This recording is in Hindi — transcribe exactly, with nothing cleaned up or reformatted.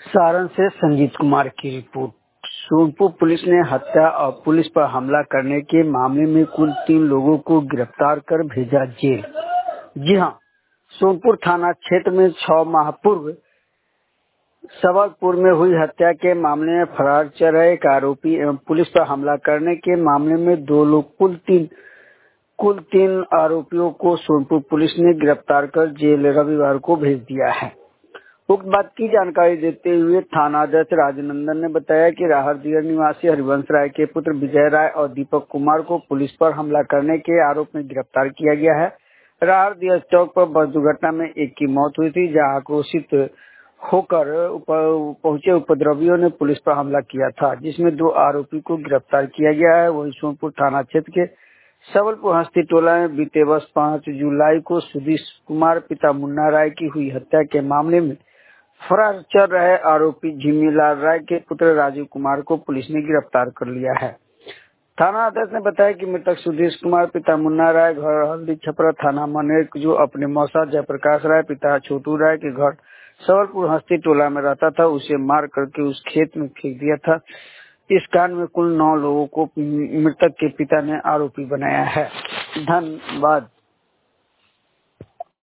सारण से संजीत कुमार की रिपोर्ट। सोनपुर पुलिस ने हत्या और पुलिस पर हमला करने के मामले में कुल तीन लोगों को गिरफ्तार कर भेजा जेल। जी हां, सोनपुर थाना क्षेत्र में छह माह पूर्व सबलपुर में हुई हत्या के मामले में फरार चल रहे एक आरोपी एवं पुलिस पर हमला करने के मामले में दो लोग कुल तीन कुल तीन आरोपियों को सोनपुर पुलिस ने गिरफ्तार कर जेल रविवार को भेज दिया है। उक्त बात की जानकारी देते हुए थानाध्यक्ष राजनंदन ने बताया कि राहरदियर निवासी हरिवंश राय के पुत्र विजय राय और दीपक कुमार को पुलिस पर हमला करने के आरोप में गिरफ्तार किया गया है। राहरदियर चौक पर बस दुर्घटना में एक की मौत हुई थी, जहां आक्रोशित होकर पहुंचे उपद्रवियों ने पुलिस पर हमला किया था, जिसमें दो आरोपी को गिरफ्तार किया गया है। वहीं सोनपुर थाना क्षेत्र के सबलपुर हस्ती टोला में बीते वर्ष पाँच जुलाई को सुधीश कुमार पिता मुन्ना राय की हुई हत्या के मामले में फरार चल रहे आरोपी झिम्मीलाल राय के पुत्र राजीव कुमार को पुलिस ने गिरफ्तार कर लिया है। थाना अध्यक्ष ने बताया कि मृतक सुधीश कुमार पिता मुन्ना राय घर हल्दी छपरा थाना मनेर, जो अपने मौसा जयप्रकाश राय पिता छोटू राय के घर सबलपुर हस्ती टोला में रहता था, उसे मार करके उस खेत में फेंक दिया था। इस कांड में कुल नौ लोगों को मृतक के पिता ने आरोपी बनाया है। धन्यवाद।